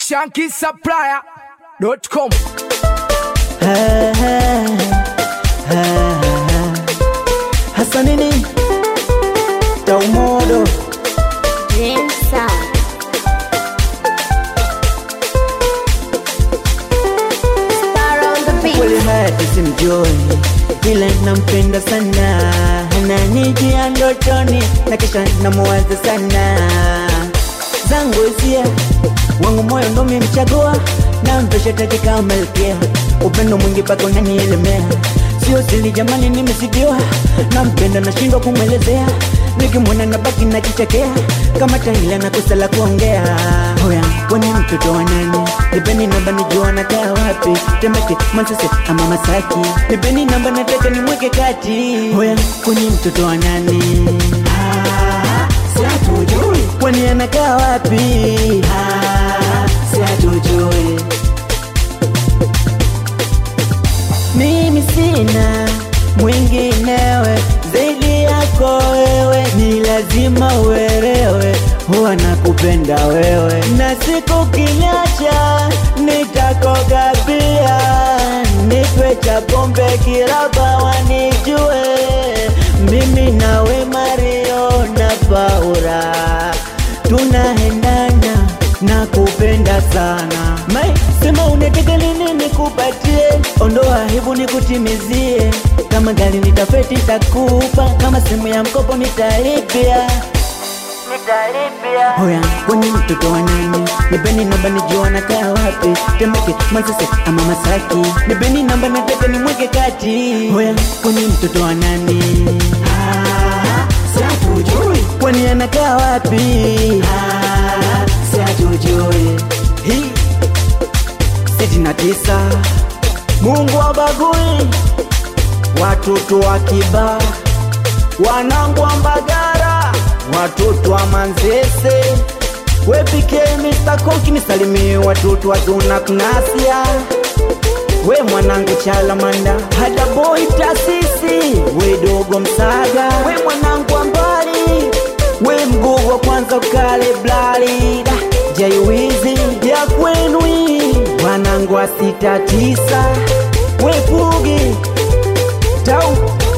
ShankySupplier.com. Hasanini Taumodo Jensa Star on the beat. kweli hadi simjoi ila nampenda sana, ananijia ndotoni na kisha namuwaza sana. Zangu hisia wangu moyo ndo mimchagua, na mpesha taji kama malkia, upendo mwingi paka unanielemea. Sio sili jamani, nimesidiwa nampenda nashindwa kumwelezea, nikimwona nabaki nakichekea kama taila na kusala kuongea. Hoya wani mtoto wa nani, nipeni namba nijua nakaa wapi, Temeke, Manzese ama Masaki, nipeni namba nataka nimweke kati. Hoya kwani mtoto wa nani, siatujui kwani anakaa wapi, siatujui. Mimi sina mwinginewe zaidi yako wewe, ni lazima uelewe, huwa nakupenda wewe, na siku kiniacha nitakoga pia, nipe cha pombe kiraba wanijue, mimi nawe Mario na Paula tunaendana, nakupenda sana. Mai, sema unataka nini nikupatie, ondoa hivu nikutimizie, kama gari nitafeti takupa, kama simu ya mkopo nitalipia. Hoya kwani mtoto wa nani, nipeni namba nijua nakaa wapi, Temeke, Manzese ama Masaki, nipeni namba nataka nimweke kati. Hoya kwani mtoto wa nani, siatujui kwani anakaa wapi, siatujui. Hii 69 Mungu wabagui watoto wa Kiba, wanangu wa Mbagara, watoto wa Manzese, wepike Mr. Konki nisalimie watoto wa Zona Knasia, we mwanangu Chalamanda, hada boy Tasisi, we dogo Msaga, we mwanangu Ambali, we mgugo kwanza ukale blali, Jaiwizi ya kwenu wanangu wa 69, we Pugi Tau